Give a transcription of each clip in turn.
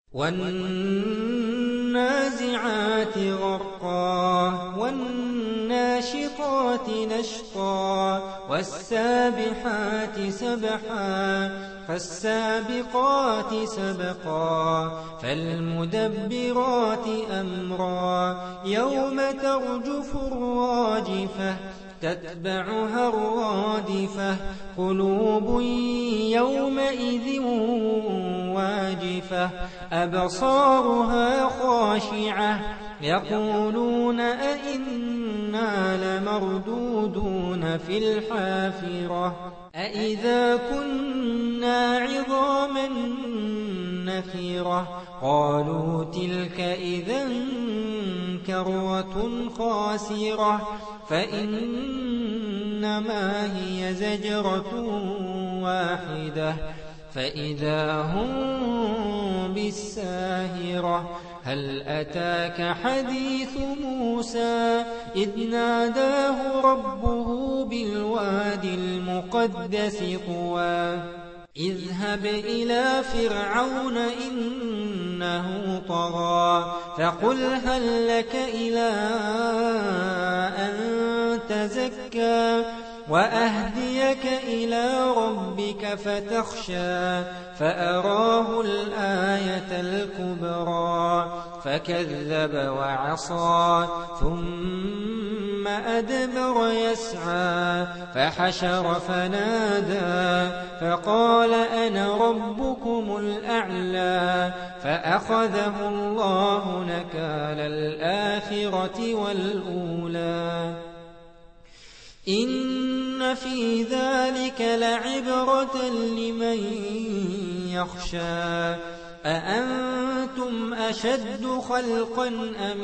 وَالنَّازِعَاتِ غَرْقًا وَالنَّاشِطَاتِ نَشْطًا وَالسَّابِحَاتِ سَبْحًا فَالسَّابِقَاتِ سَبْقًا فَالْمُدَبِّرَاتِ أَمْرًا يَوْمَ تَرْجُفُ الرَّاجِفَةُ تَتْبَعُهَا الرَّادِفَةُ قُلُوبٌ يَوْمَئِذٍ وَاجِفَةٌ أَبْصَارُهَا خَاشِعَةٌ يَقُولُونَ أَإِنَّا لَمَرْدُودُونَ فِي الْحَافِرَةِ أَإِذَا كُنَّا عِظَامًا نَخِرَةً قَالُوا تِلْكَ إِذًا كَرَّةٌ خَاسِرَةٌ فَإِنَّمَا هِيَ زَجْرَةٌ وَاحِدَةٌ فَإِذَا هُم بِالسَّاهِرَةِ هَلْ أَتَاكَ حَدِيثُ مُوسَىٰ إِذْ نَادَاهُ رَبُّهُ بِالْوَادِ الْمُقَدَّسِ طُوًى اذْهَبْ إِلَىٰ فِرْعَوْنَ إِنَّهُ طَغَىٰ فَقُلْ هَل لَّكَ إِلَىٰ أَن تَزَكَّىٰ وَأَهْدِيَكَ إِلَىٰ رَبِّكَ فَتَخْشَىٰ فَأَرَاهُ الْآيَةَ الْكُبْرَىٰ فَكَذَّبَ وَعَصَىٰ ثُمَّ أَدْبَرَ يَسْعَىٰ فَحَشَرَ فَنَادَىٰ فَقَالَ أَنَا رَبُّكُمُ الْأَعْلَىٰ فَأَخَذَهُ اللَّهُ نَكَالَ الْآخِرَةِ وَالْأُولَىٰ إِنَّ فِي ذَلِكَ لَعِبْرَةً لِّمَن يَخْشَىٰ أَأَنتُمْ أَشَدُّ خَلْقًا أَمِ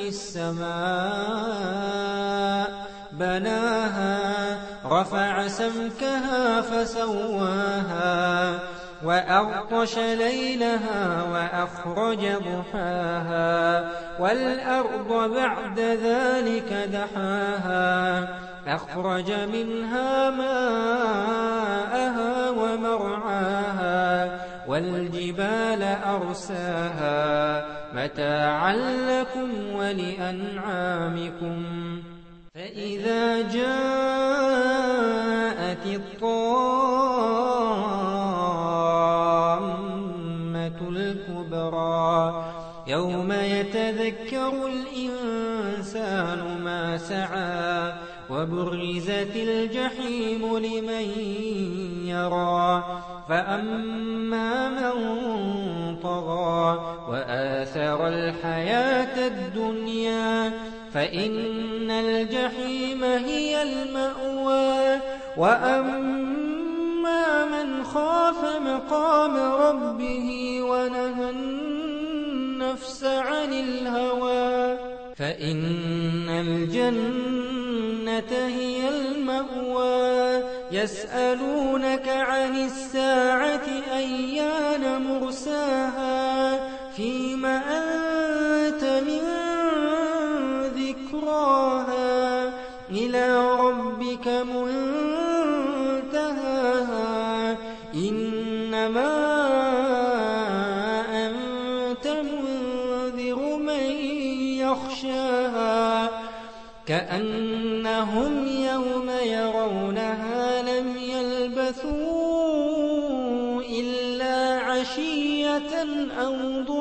السَّمَاءُ بَنَاهَا رَفَعَ سَمْكَهَا فَسَوَّاهَا وَأَغْطَشَ لَيْلَهَا وَأَخْرَجَ ضُحَاهَا وَالْأَرْضَ بَعْدَ ذَلِكَ دَحَاهَا أَخْرَجَ مِنْهَا مَاءَهَا وَمَرْعَاهَا وَالْجِبَالَ أَرْسَاهَا مَتَاعًا لَّكُمْ وَلِأَنْعَامِكُمْ فَإِذَا جَاءَتِ الطَّامَّةُ الْكُبْرَىٰ يَوْمَ يَتَذَكَّرُ الْإِنسَانُ مَا سَعَىٰ وَبُرِّزَتِ الْجَحِيمُ لِمَن يَرَىٰ فَأَمَّا مَن طَغَىٰ وَآثَرَ الْحَيَاةَ الدُّنْيَا فَإِنَّ الْجَحِيمَ هِيَ الْمَأْوَىٰ وَأَمَّا مَنْ خَافَ مَقَامَ رَبِّهِ وَنَهَى النَّفْسَ عَنِ الْهَوَىٰ فَإِنَّ الْجَنَّةَ هِيَ الْمَأْوَىٰ يَسْأَلُونَكَ عَنِ السَّاعَةِ أَيَّانَ مُرْسَاهَا فِيمَ أَنتَ مِن ذِكْرَاهَا إِلَىٰ رَبِّكَ مُنتَهَاهَا إِنَّمَا أَنتَ مُنذِرُ مَن يَخْشَاهَا كَأَنَّهُمْ يَوْمَ يَرَوْنَهَا لَمْ يَلْبَثُوا إِلَّا عَشِيَّةً أَوْ